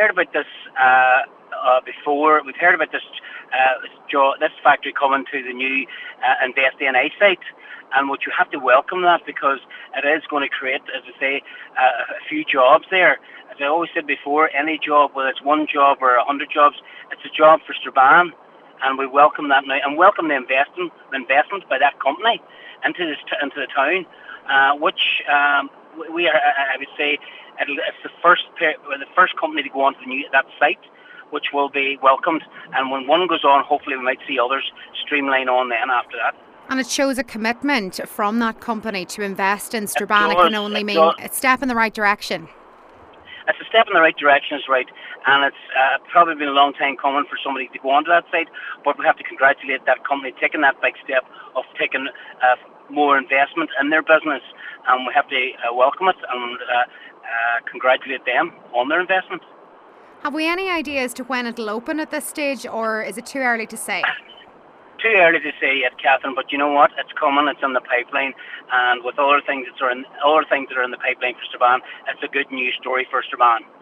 heard about this before. We've heard about this factory coming to the new Invest NI site, and what you have to welcome that, because it is going to create, as I say, a few jobs there. As I always said before, any job, whether it's one job or 100 jobs, it's a job for Strabane, and we welcome that now, and welcome the investment by that company into the town, which we are. I would say it's the first company to go onto that site, which will be welcomed. And when one goes on, hopefully we might see others streamline on then after that. And it shows a commitment from that company to invest in Strabane. It can only mean a step in the right direction. It's a step in the right direction, is right, and it's probably been a long time coming for somebody to go onto that site, but we have to congratulate that company taking that big step of taking more investment in their business, and we have to welcome it and congratulate them on their investment. Have we any idea as to when it'll open at this stage, or is it too early to say? Too early to say yet, Catherine, but you know what? It's coming, it's in the pipeline, and with other things that are in the pipeline for Strabane, it's a good news story for Strabane.